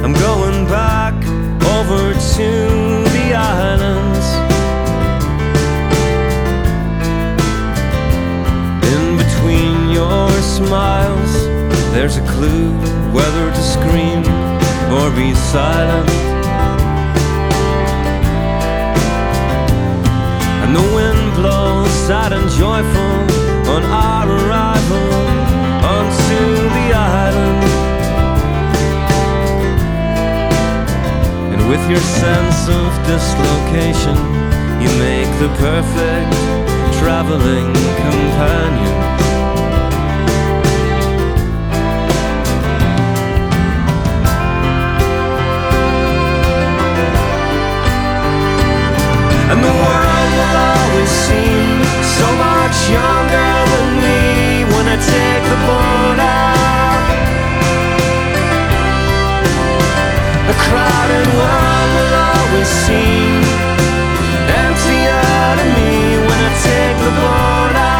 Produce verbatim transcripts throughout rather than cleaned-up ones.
I'm going back over to the islands. In between your smiles, there's a clue whether to scream or be silent. And the wind blows sad and joyful on our arrival onto the island. And with your sense of dislocation, you make the perfect traveling companion. And the world will always seem so much younger than me when I take the boat out. A crowded world will always seem emptier to me when I take the boat out.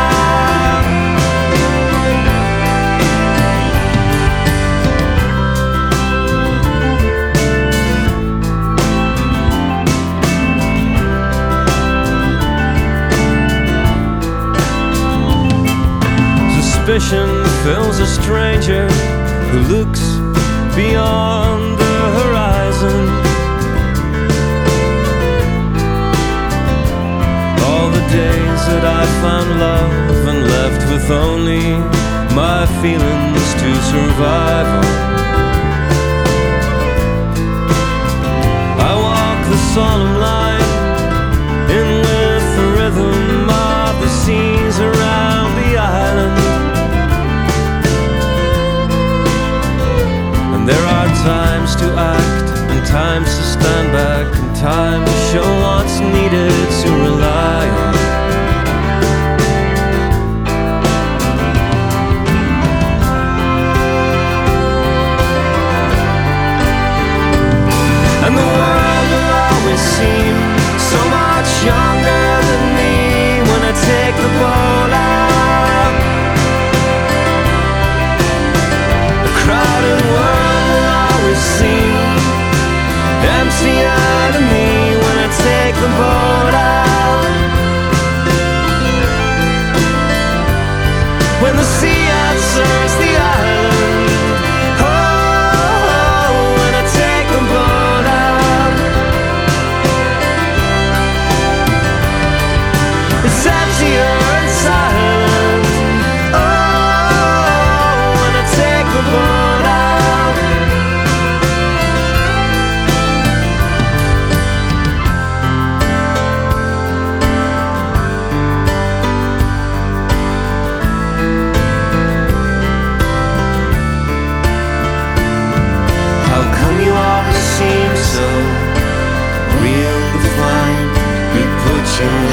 Suspicion fills a stranger who looks beyond the horizon. All the days that I found love and left with only my feelings to survive on. I walk the solemn line in with the rhythm of the seas around the island. And there are times to act and times to stand back and time to show what's needed to rely on. And the world will always seem so much younger than me when I take the boat out. The crowded world will always seem emptier to me when I take the boat out. When the sea answers the island, oh, when I take the boat out. It's emptier and silent, oh, when I take the boat out. You always seem so real to find. You put your